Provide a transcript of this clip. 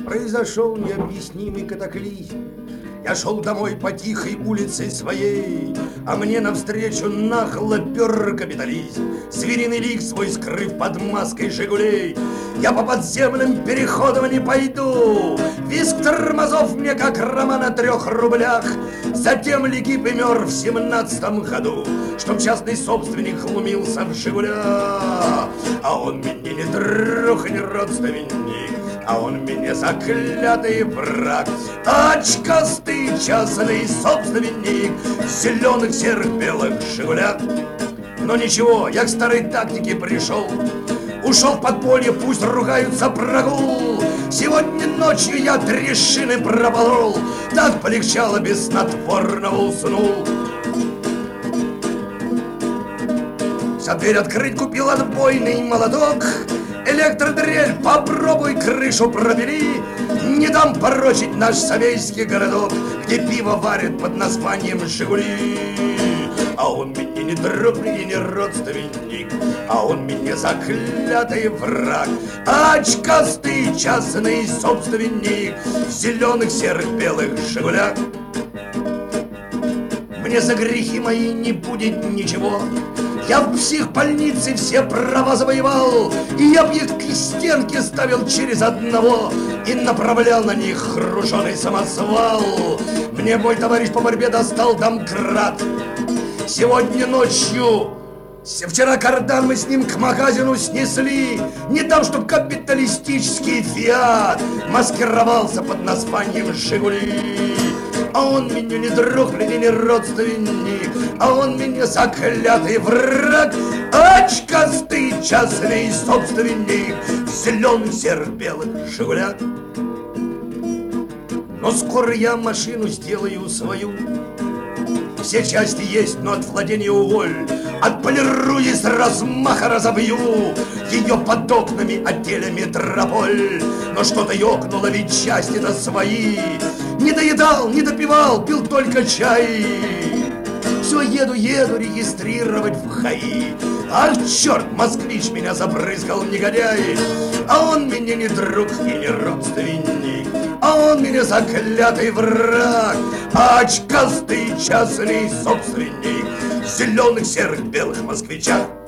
Произошел необъяснимый катаклизм. Я шел домой по тихой улице своей, а мне навстречу нагло пер капитализм, звериный лик свой скрыв под маской «Жигулей». Я по подземным переходам не пойду, визг тормозов мне как роман о 3 рублях. Затем Легип и мер в 17-м году, чтоб частный собственник глумился в «Жигулях». А он мне не друг, не родственник, а он мне заклятый враг. Очкастый частный собственник в зеленых, серых, белых «Жигулях». Но ничего, я к старой тактике пришел. Ушел в подполье, пусть ругаются прогул. Сегодня ночью я 3 шины пропорол. Так полегчало, без снотворного уснул. Вся дверь открыть, купил отбойный молоток. Электродрель, попробуй крышу пробери. Не дам порочить наш совейский городок, где пиво варят под названием «Жигули». А он мне не друг, мне не родственник, а он мне заклятый враг. Очкастый частный собственник в зеленых, серых, белых «Жигулях». Мне за грехи мои не будет ничего. Я в психбольнице все права завоевал, и я б их к стенке ставил через одного и направлял на них груженый самосвал. Мне мой товарищ по борьбе достал домкрат. Сегодня ночью, вчера кардан мы с ним к магазину снесли. Не там, чтоб капиталистический «Фиат» маскировался под названием «Жигули». А он мне не друг, мне не родственник, а он мне заклятый враг. Очкастый частный собственник в зеленых, серых, белых «Жигулях». Но скоро я машину сделаю свою. Все части есть, но от владения уволь. Отполирую и с размаха разобью ее под окнами отеля «Метрополь». Но что-то ёкнуло, ведь части-то свои. Не доедал, не допивал, пил только чай. Все еду регистрировать в ХАИ. Ах, черт, москвич меня забрызгал, негодяй. А он мне не друг и не родственник, а он мне заклятый враг. Очкастый частный собственник в зеленых, серых, белых москвичах.